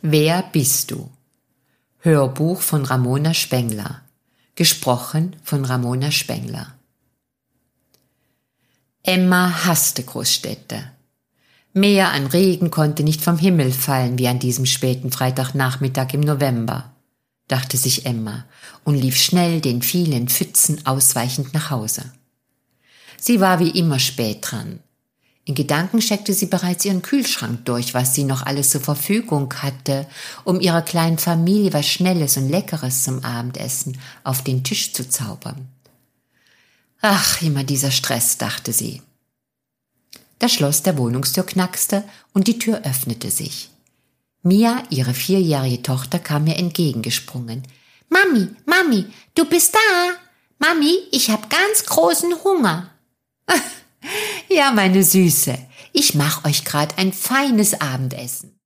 Wer bist du? Hörbuch von Ramona Spengler. Gesprochen von Ramona Spengler. Emma hasste Großstädte. Mehr an Regen konnte nicht vom Himmel fallen wie an diesem späten Freitagnachmittag im November, dachte sich Emma und lief schnell den vielen Pfützen ausweichend nach Hause. Sie war wie immer spät dran. In Gedanken checkte sie bereits ihren Kühlschrank durch, was sie noch alles zur Verfügung hatte, um ihrer kleinen Familie was Schnelles und Leckeres zum Abendessen auf den Tisch zu zaubern. Ach, immer dieser Stress, dachte sie. Das Schloss der Wohnungstür knackste und die Tür öffnete sich. Mia, ihre 4-jährige Tochter, kam mir entgegengesprungen. »Mami, Mami, du bist da? Mami, ich hab ganz großen Hunger.« »Ja, meine Süße, ich mach euch grad ein feines Abendessen.«